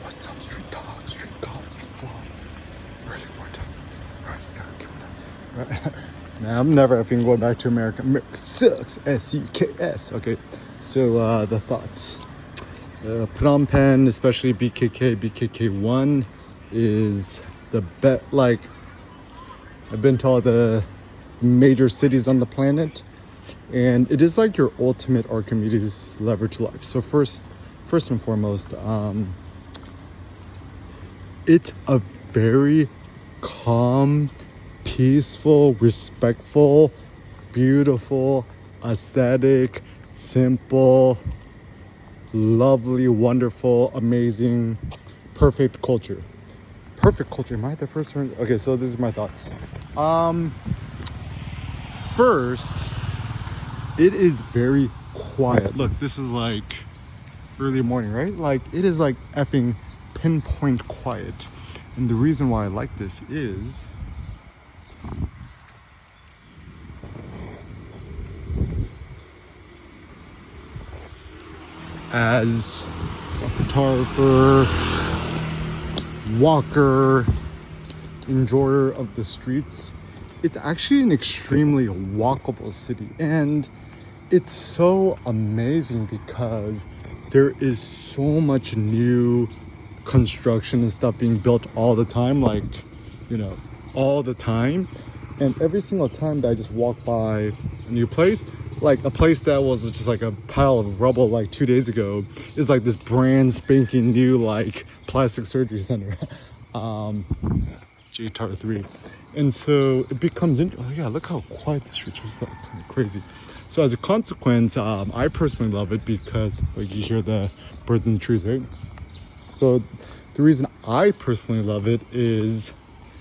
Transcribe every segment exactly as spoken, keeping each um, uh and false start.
What's up, street dogs, street calls, vlogs, early more time. Alright, yeah, come on. Right. Now, I'm never effing going back to America. America sucks. S U K S. Okay, so uh, the thoughts. Uh, Phnom Penh, especially B K K, B K K one, is the bet. Like, I've been to all the major cities on the planet, and it is like your ultimate Archimedes lever to life. So first, first and foremost, um, it's a very calm, peaceful, respectful, beautiful, aesthetic, simple, lovely, wonderful, amazing, perfect culture. Perfect culture. Am I the first one? Okay, so this is my thoughts. Um, first, it is very quiet. Look, this is like early morning, right? Like, it is like effing pinpoint quiet. And the reason why I like this is as a photographer, walker, enjoyer of the streets, it's actually an extremely walkable city. And it's so amazing because there is so much new construction and stuff being built all the time, like, you know, all the time. And every single time that I just walk by a new place, like a place that was just like a pile of rubble like two days ago, is like this brand spanking new like plastic surgery center. um J T A R three. And so it becomes interesting. Oh yeah, look how quiet the streets are. So kind of crazy. So as a consequence, um I personally love it because like you hear the birds in the trees, right? So the reason I personally love it is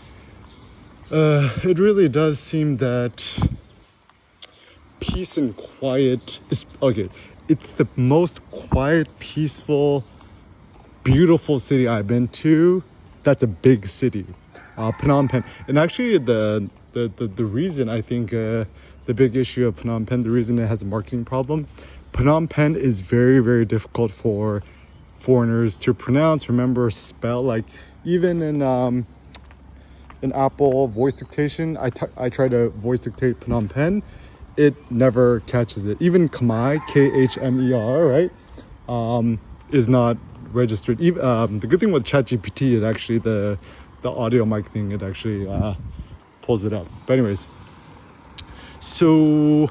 uh it really does seem that peace and quiet is okay. It's the most quiet, peaceful, beautiful city I've been to. That's a big city, uh, Phnom Penh. And actually, the the the, the reason I think uh, the big issue of Phnom Penh, the reason it has a marketing problem, Phnom Penh is very very difficult for foreigners to pronounce, remember, spell. Like even in um, in Apple voice dictation, I t- I try to voice dictate Phnom Penh. It never catches it. Even Khmer, K H M E R, right, um, is not registered. Even, um, the good thing with ChatGPT, it actually, the the audio mic thing, it actually uh, pulls it up. But anyways, so,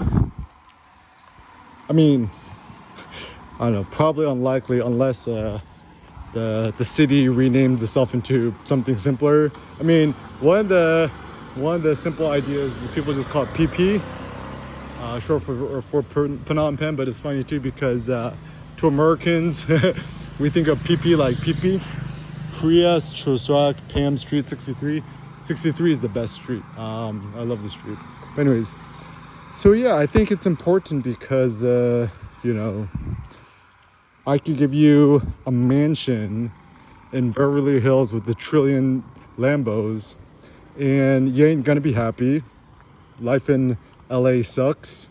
I mean, I don't know, probably unlikely unless uh, the the city renames itself into something simpler. I mean, one of the, one of the simple ideas, people just call it P P. Uh, short for, for Phnom Penh, but it's funny too because uh, to Americans, we think of P P like P P. Priya Chosrak Pam Street sixty-three. sixty-three is the best street. Um, I love the street. But anyways, so yeah, I think it's important because, uh, you know, I could give you a mansion in Beverly Hills with a trillion Lambos and you ain't gonna be happy. Life in L A sucks.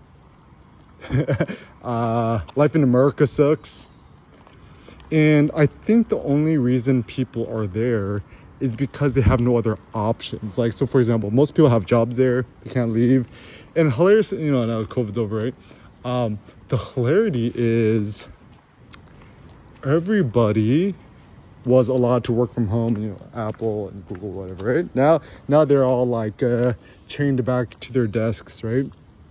uh, life in America sucks. And I think the only reason people are there is because they have no other options. Like, so for example, most people have jobs there, they can't leave. And hilarious, you know, now COVID's over, right? Um, the hilarity is everybody was allowed to work from home, you know, Apple and Google, whatever, right? Now, now they're all like uh, chained back to their desks, right?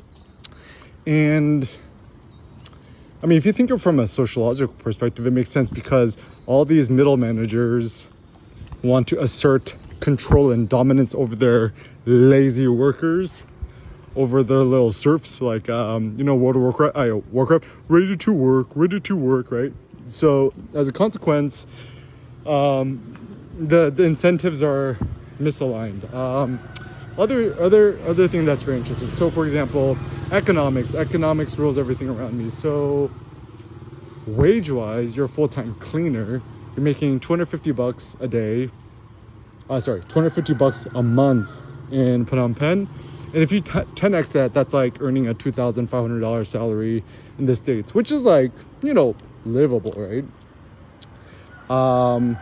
And I mean, if you think of it from a sociological perspective, it makes sense because all these middle managers want to assert control and dominance over their lazy workers, over their little serfs, like, um, you know, World of Warcraft, uh, Warcraft, ready to work, ready to work, right? So as a consequence, um, the, the incentives are misaligned. Um, other, other, other thing that's very interesting. So for example, economics, economics rules everything around me. So wage wise, you're a full-time cleaner. You're making two hundred fifty bucks a day. Uh, sorry, two hundred fifty bucks a month in Phnom Penh. And if you ten X that, that's like earning a two thousand five hundred dollars salary in the States, which is like, you know, livable, right? Um,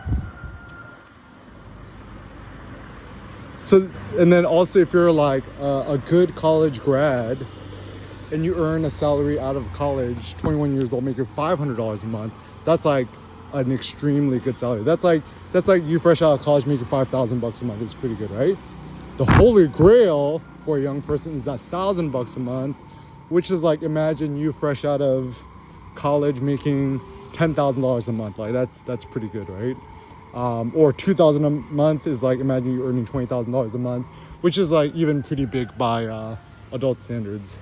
so, and then also if you're like a, a good college grad and you earn a salary out of college, twenty-one years old, making five hundred dollars a month, that's like an extremely good salary. That's like, that's like you fresh out of college making five thousand bucks a month. It's pretty good, right? The holy grail for a young person is that thousand bucks a month, which is like, imagine you fresh out of college making ten thousand dollars a month. Like that's, that's pretty good, right? Um, or two thousand a month is like, imagine you earning twenty thousand dollars a month, which is like even pretty big by uh, adult standards.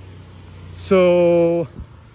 So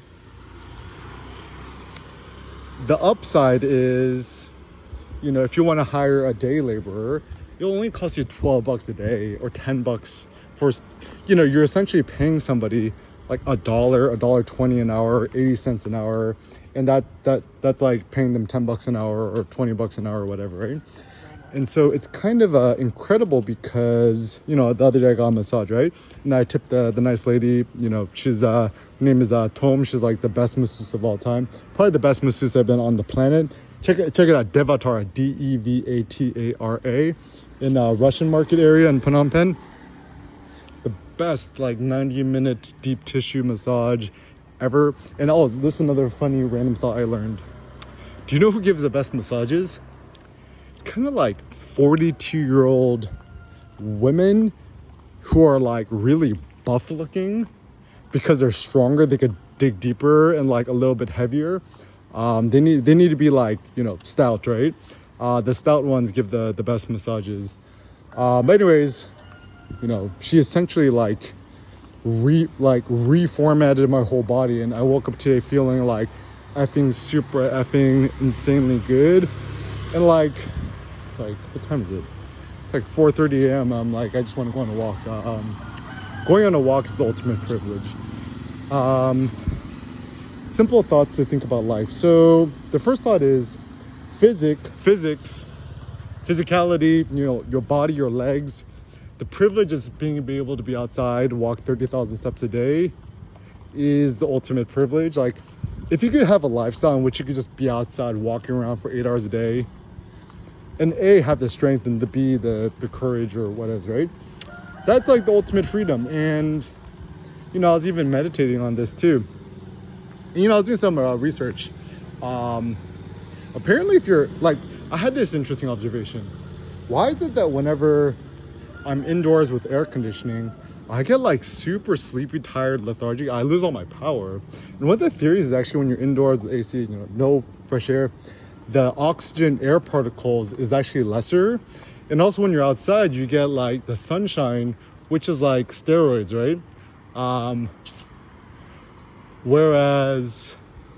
the upside is, you know, if you want to hire a day laborer, it'll only cost you twelve bucks a day or ten bucks for, you know, you're essentially paying somebody like a dollar, a dollar twenty an hour, eighty cents an hour. And that, that, that's like paying them ten bucks an hour or twenty bucks an hour or whatever, right? And so it's kind of uh, incredible because, you know, the other day I got a massage, right? And I tipped the, the nice lady, you know, she's, uh, her name is uh, Tom. She's like the best masseuse of all time. Probably the best masseuse I've been on the planet. Check it, check it out, Devatara, D E V A T A R A, in uh, Russian market area in Phnom Penh. The best like ninety minute deep tissue massage ever. And oh, this is another funny random thought I learned. Do you know who gives the best massages? It's kind of like forty-two year old women who are like really buff looking because they're stronger. They could dig deeper and like a little bit heavier. Um, they need they need to be like, you know, stout, right? Uh, the stout ones give the the best massages. Uh, but anyways, you know, she essentially like re like reformatted my whole body, and I woke up today feeling like effing super effing insanely good. And like, it's like, what time is it? It's like four thirty a m I'm like, I just want to go on a walk. Uh, um, going on a walk is the ultimate privilege. Um, simple thoughts to think about life. So the first thought is physic, physics, physicality, you know, your body, your legs. The privilege of being able to be outside, walk thirty thousand steps a day is the ultimate privilege. Like, if you could have a lifestyle in which you could just be outside walking around for eight hours a day, and A, have the strength, and the B, the, the courage or whatever, right? That's like the ultimate freedom. And, you know, I was even meditating on this too. And, you know, I was doing some uh, research. Um, apparently if you're, like, I had this interesting observation. Why is it that whenever I'm indoors with air conditioning, I get like super sleepy, tired, lethargic. I lose all my power. And one of the theories is actually when you're indoors with A C, you know, no fresh air, the oxygen air particles is actually lesser. And also when you're outside, you get like the sunshine, which is like steroids, right? Um, whereas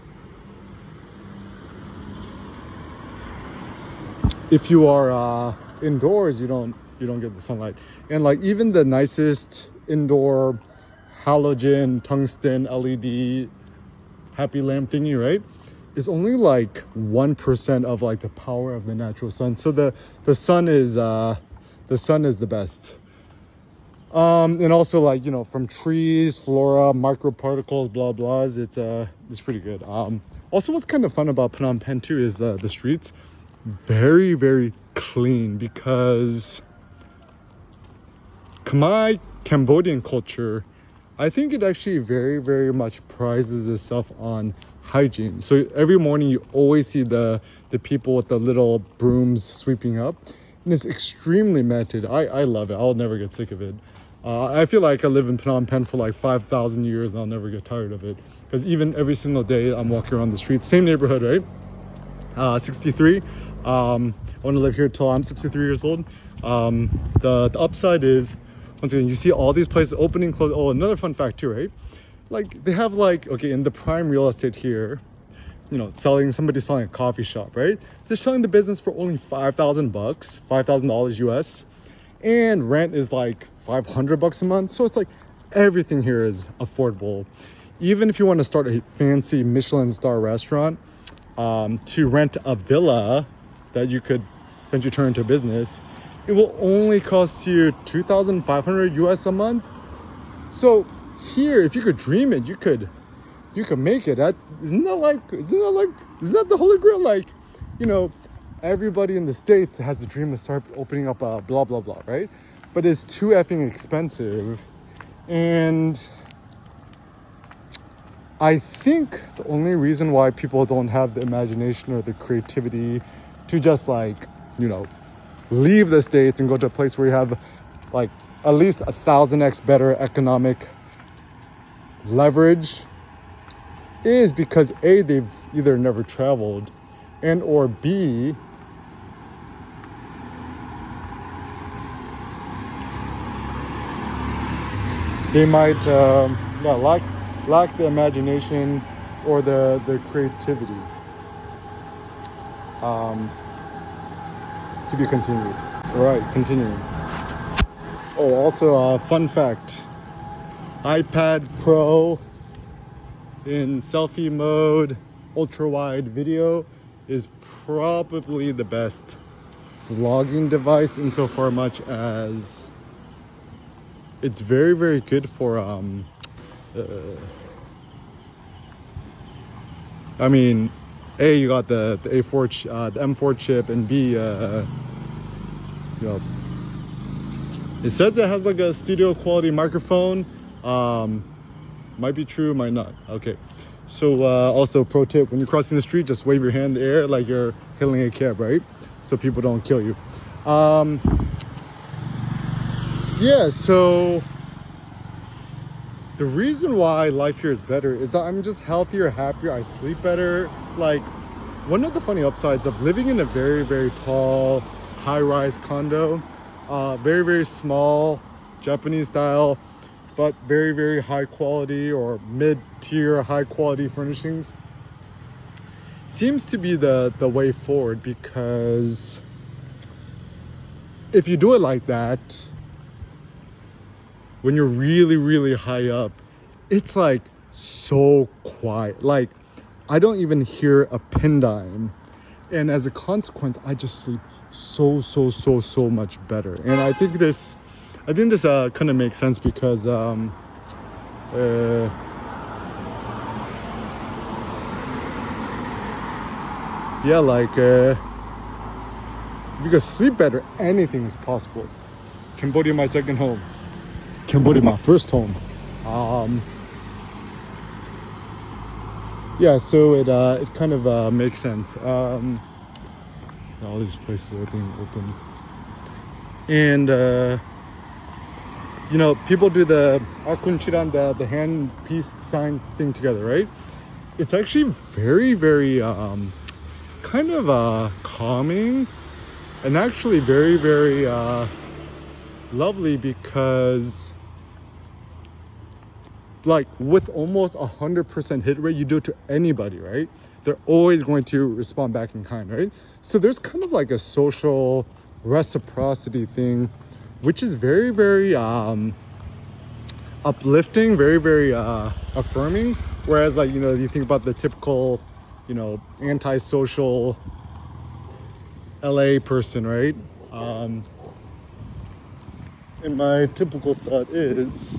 if you are uh, indoors, you don't you don't get the sunlight. And like even the nicest indoor halogen tungsten L E D happy lamp thingy, right, is only like one percent of like the power of the natural sun. So the the sun is uh the sun is the best. Um and also, like, you know, from trees, flora, microparticles, blah blahs, it's uh it's pretty good. Um also, what's kind of fun about Phnom Penh too is the the streets very very clean, because Khmer Cambodian culture, I think it actually very very much prizes itself on hygiene. So every morning you always see the the people with the little brooms sweeping up, and it's extremely meditative. I I love it. I'll never get sick of it. uh, I feel like I live in Phnom Penh for like five thousand years and I'll never get tired of it, because even every single day I'm walking around the streets, same neighborhood, right? uh sixty-three. um I want to live here till I'm sixty-three years old. Um the the upside is, once again, you see all these places opening, close. Oh, another fun fact too, right? Like, they have like, okay, in the prime real estate here, you know, selling, somebody selling a coffee shop, right? They're selling the business for only five thousand bucks, five thousand dollars U S, and rent is like five hundred bucks a month. So it's like everything here is affordable. Even if you want to start a fancy Michelin star restaurant, um, to rent a villa that you could essentially turn into a business, it will only cost you two thousand five hundred U S a month. So here, if you could dream it, you could you could make it. That isn't that like isn't that like isn't that the holy grail? Like, you know, everybody in the States has the dream to start opening up a blah, blah, blah, right? But it's too effing expensive. And I think the only reason why people don't have the imagination or the creativity to just like, you know, leave the States and go to a place where you have like at least a thousand X better economic leverage is because A, they've either never traveled, and or B, they might um, yeah, lack, lack the imagination or the, the creativity. Um, to be continued. All right, continuing. Oh, also a uh, fun fact. iPad Pro in selfie mode, ultra wide video is probably the best vlogging device insofar much as it's very, very good for, um, uh, I mean, A, you got the, the A four, ch- uh, the M four chip, and B, uh, you know, it says it has like a studio quality microphone. Um, might be true, might not. Okay. So uh, also pro tip, when you're crossing the street, just wave your hand in the air like you're hailing a cab, right? So people don't kill you. Um, yeah, so the reason why life here is better is that I'm just healthier, happier, I sleep better. Like, one of the funny upsides of living in a very, very tall, high-rise condo, uh, very, very small, Japanese style, but very, very high quality or mid-tier high quality furnishings seems to be the, the way forward, because if you do it like that, when you're really, really high up, it's like so quiet. Like, I don't even hear a pin dime. And as a consequence, I just sleep so, so, so, so much better. And I think this, I think this uh, kind of makes sense because, um, uh, yeah, like, uh, if you can sleep better, anything is possible. Cambodia, my second home. Cambodia, my first home. Um, yeah, so it uh, it kind of uh, makes sense. Um, all these places are being open, and uh, you know, people do the akunchiran, the the hand peace sign thing together, right? It's actually very, very um, kind of uh, calming, and actually very, very uh, lovely, because like with almost a hundred percent hit rate, you do it to anybody, right? They're always going to respond back in kind, right? So there's kind of like a social reciprocity thing, which is very, very um, uplifting, very, very uh, affirming. Whereas, like, you know, you think about the typical, you know, antisocial L A person, right? Um, and my typical thought is,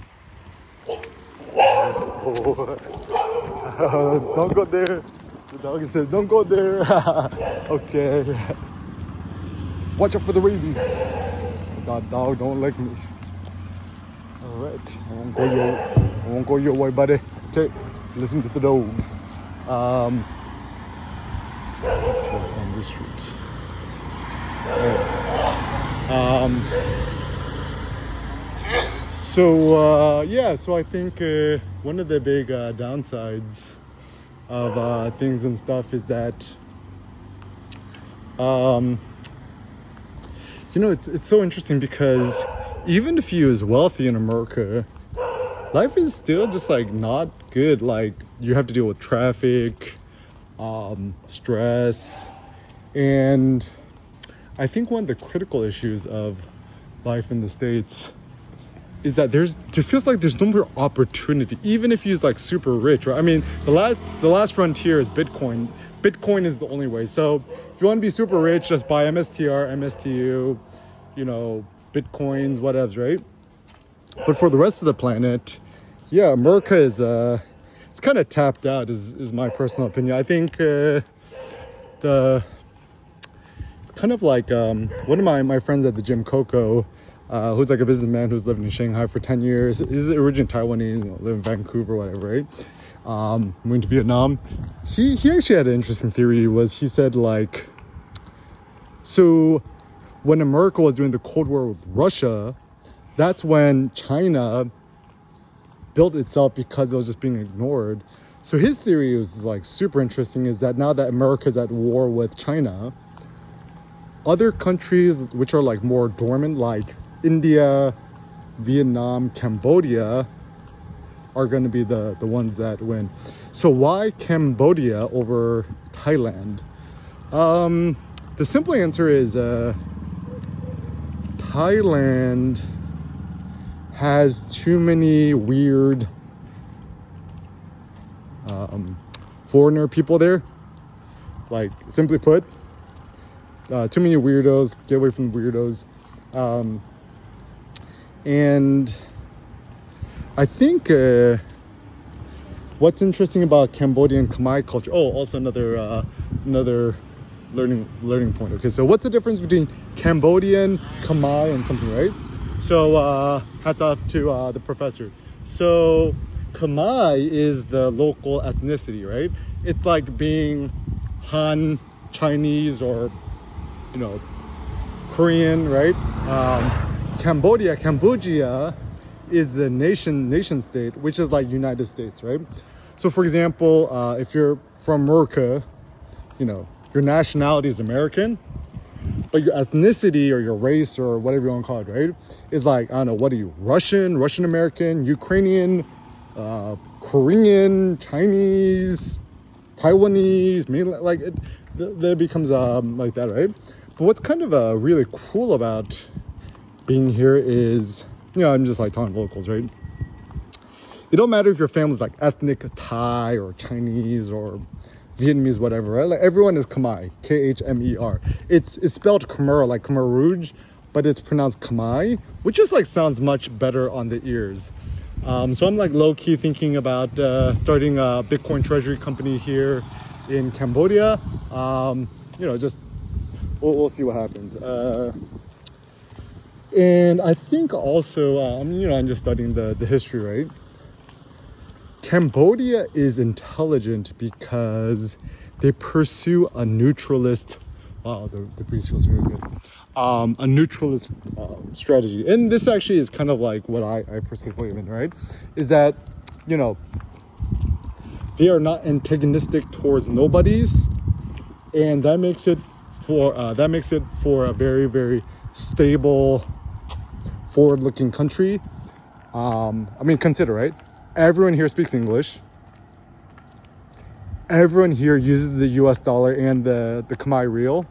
oh, don't go there. The dog says, don't go there. Okay. Watch out for the rabies. God, dog, don't lick me. All right. I won't go your, I won't go your way, buddy. Okay. Listen to the dogs. Um, let's walk on this street. Right. Um, So, uh, yeah, so I think uh, one of the big uh, downsides of uh, things and stuff is that, um, you know, it's, it's so interesting because even if you is wealthy in America, life is still just like not good. Like, you have to deal with traffic, um, stress, and I think one of the critical issues of life in the States is that there's it feels like there's no more opportunity, even if you're like super rich, right? I mean, the last the last frontier is Bitcoin. Bitcoin is the only way. So if you want to be super rich, just buy M S T R, M S T U, you know, Bitcoins, whatevs, right? But for the rest of the planet, yeah, America is uh it's kind of tapped out, is is my personal opinion. I think uh the it's kind of like um, one of my, my friends at the gym, Coco, uh, who's like a businessman who's lived in Shanghai for ten years. He's originally Taiwanese, you know, live in Vancouver, whatever, right? Um, went to Vietnam. He, he actually had an interesting theory. Was he said like, so when America was doing the Cold War with Russia, that's when China built itself because it was just being ignored. So his theory was like super interesting, is that now that America's at war with China, other countries which are like more dormant, like India, Vietnam, Cambodia, are going to be the, the ones that win. So why Cambodia over Thailand? Um, the simple answer is uh, Thailand has too many weird um, foreigner people there. Like, simply put, uh, too many weirdos. Get away from the weirdos. Um, and I think uh, what's interesting about Cambodian Khmer culture. Oh, also another uh, another learning learning point. Okay, so what's the difference between Cambodian, Khmer, and something, right? So uh, hats off to uh, the professor. So Khmer is the local ethnicity, right? It's like being Han, Chinese, or, you know, Korean, right? Um, Cambodia, Cambodia is the nation nation state, which is like United States, right? So for example, uh, if you're from America, you know, your nationality is American, but your ethnicity or your race or whatever you want to call it, right, is like, I don't know, what are you, Russian, Russian American, Ukrainian, uh, Korean, Chinese, Taiwanese, mainland, like it, that becomes um, like that, right? But what's kind of uh, really cool about being here is, you know, I'm just like talking locals, right? It don't matter if your family's like ethnic Thai or Chinese or Vietnamese, whatever, right? Like everyone is Khmer, K H M E R. It's it's spelled Khmer, like Khmer Rouge, but it's pronounced Khmer, which just like sounds much better on the ears. Um, so I'm like low key thinking about uh, starting a Bitcoin treasury company here in Cambodia. Um, you know, just we'll, we'll see what happens. Uh, and I think also, um, you know, I'm just studying the the history, right? Cambodia is intelligent because they pursue a neutralist, wow, the, the breeze feels really good, um, a neutralist uh, strategy. And this actually is kind of like what I, I personally believe in, right? Is that, you know, they are not antagonistic towards nobodies, and that makes it for, uh, that makes it for a very, very stable, forward-looking country. Um, I mean, consider, right? Everyone here speaks English. Everyone here uses the U S dollar and the, the Khmer Real.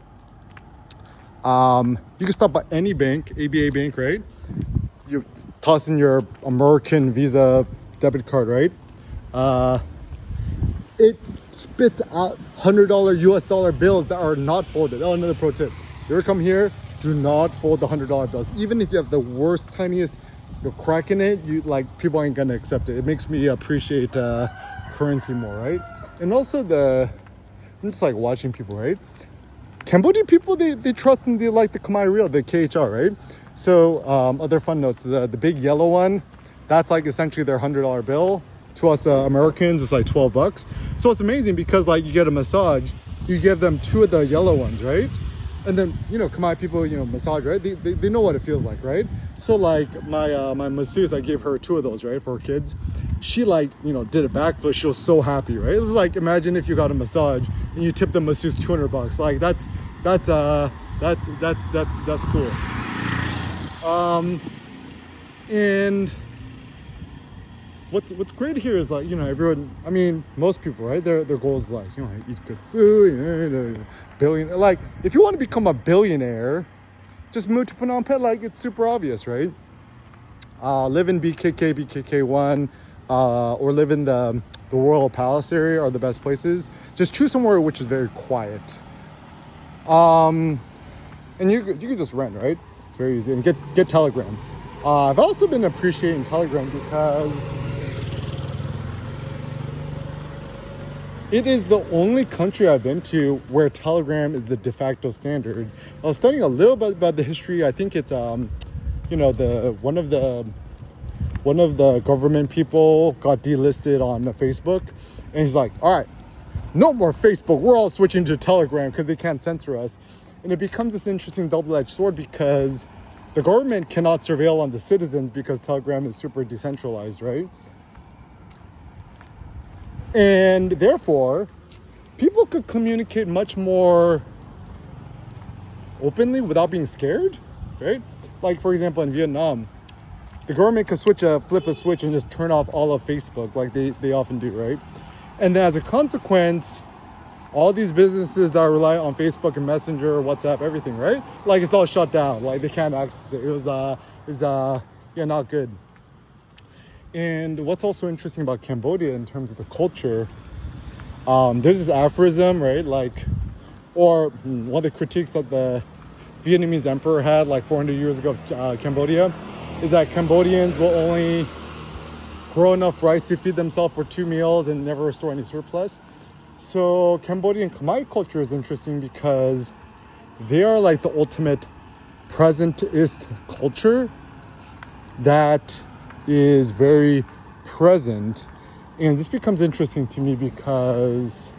Um, you can stop by any bank, A B A bank, right? You toss in your American Visa debit card, right? Uh, it spits out one hundred dollar U S dollar bills that are not folded. Oh, another pro tip. You ever come here, do not fold the one hundred dollar bills. Even if you have the worst, tiniest, you're cracking it, you like, people ain't gonna accept it. It makes me appreciate uh, currency more, right? And also the, I'm just like watching people, right? Cambodian people, they, they trust and they like the Khmer Real, the K H R, right? So um, other fun notes, the, the big yellow one, that's like essentially their one hundred dollar bill. To us uh, Americans, it's like twelve bucks. So it's amazing because like you get a massage, you give them two of the yellow ones, right? And then, you know, Khmer people, you know, massage, right? They, they, they know what it feels like, right? So like my uh, my masseuse, I gave her two of those, right, for her kids. She like, you know, did a backflip. She was so happy, right? It was like, imagine if you got a massage and you tip the masseuse two hundred bucks. Like that's, that's, uh, that's, that's, that's, that's cool. Um, and what's, what's great here is like, you know, everyone, I mean, most people, right? Their, their goal is like, you know, eat good food, you know, billion, like if you want to become a billionaire, just move to Phnom Penh. Like it's super obvious, right? Uh, live in B K K, B K K one, uh, or live in the, the Royal Palace area are the best places. Just choose somewhere which is very quiet. Um, and you, you can just rent, right? It's very easy. And get, get Telegram. Uh, I've also been appreciating Telegram because It is the only country I've been to where Telegram is the de facto standard. I was studying a little bit about the history. I think it's um, you know, the one of the one of the government people got delisted on Facebook, and he's like, all right, no more Facebook. We're all switching to Telegram because they can't censor us. And it becomes this interesting double-edged sword because the government cannot surveil on the citizens because Telegram is super decentralized, right? And therefore, people could communicate much more openly without being scared, right? Like, for example, in Vietnam, the government could switch a, flip a switch and just turn off all of Facebook like they, they often do, right? And then as a consequence, all these businesses that rely on Facebook and Messenger, WhatsApp, everything, right? Like, it's all shut down. Like, they can't access it. It was, uh, is uh, yeah, not good. And what's also interesting about Cambodia in terms of the culture, um, there's this aphorism, right? Like, or one of the critiques that the Vietnamese emperor had like four hundred years ago of uh, Cambodia is that Cambodians will only grow enough rice to feed themselves for two meals and never restore any surplus. So Cambodian Khmer culture is interesting because they are like the ultimate presentist culture that is very present. And this becomes interesting to me because,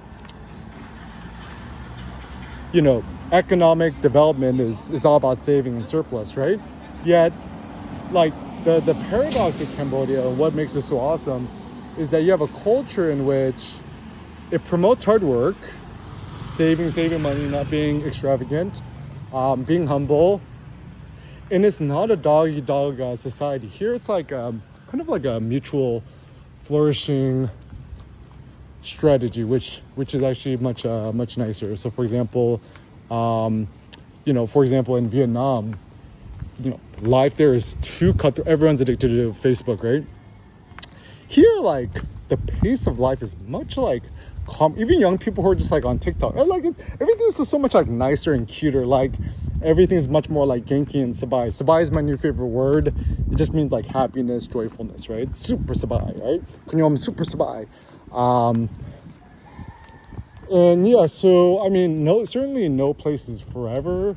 you know, economic development is, is all about saving and surplus, right? Yet, like, the, the paradox of Cambodia, and what makes it so awesome, is that you have a culture in which it promotes hard work, saving, saving money, not being extravagant, um, being humble. And it's not a dog-eat-dog uh, society. Here it's like um, kind of like a mutual flourishing strategy, which which is actually much uh, much nicer. So, for example, um, you know, for example, in Vietnam, you know, life there is too cutthroat. Everyone's addicted to Facebook, right? Here, like, the pace of life is much like calm. Even young people who are just like on TikTok, like it, everything's just so much like nicer and cuter. Like, everything's much more like Genki and Sabai. Sabai is my new favorite word. It just means like happiness, joyfulness, right? Super Sabai, right? Kunyom super Sabai. Um, and yeah, so I mean, no, certainly no place is forever.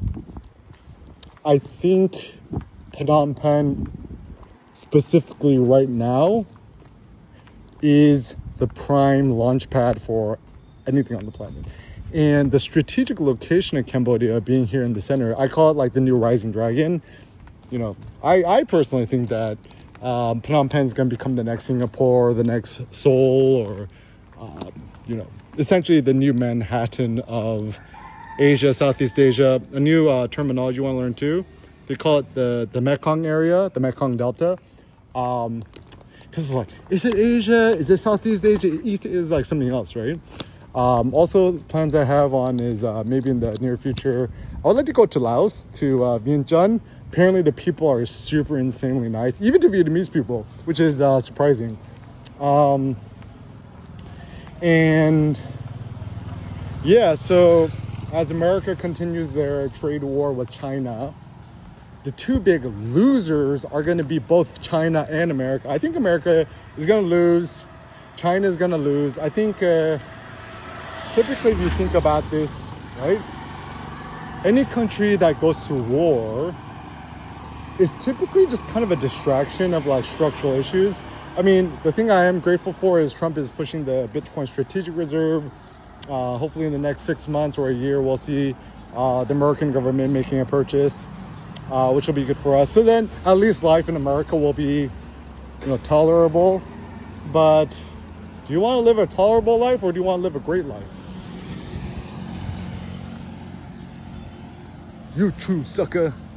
I think Phnom Penh specifically right now is the prime launch pad for anything on the planet. And the strategic location of Cambodia being here in the center, I call it like the new rising dragon. You know, I, I personally think that um, Phnom Penh is going to become the next Singapore, the next Seoul, or, um, you know, essentially the new Manhattan of Asia, Southeast Asia. A new uh, terminology you want to learn too. They call it the, the Mekong area, the Mekong Delta. Um, Because it's like, is it Asia? Is it Southeast Asia? East is like something else, right? Um, also, plans I have on is uh, maybe in the near future, I would like to go to Laos, to uh, Vientiane. Apparently, the people are super insanely nice, even to Vietnamese people, which is uh, surprising. Um, and yeah, so as America continues their trade war with China, the two big losers are going to be both China and America. I think America is going to lose. China is going to lose. I think uh, typically if you think about this, right? Any country that goes to war is typically just kind of a distraction of like structural issues. I mean, the thing I am grateful for is Trump is pushing the Bitcoin strategic reserve. Uh, hopefully in the next six months or a year, we'll see uh, the American government making a purchase. Uh, which will be good for us. So then at least life in America will be, you know, tolerable. But do you want to live a tolerable life or do you want to live a great life? You true sucker.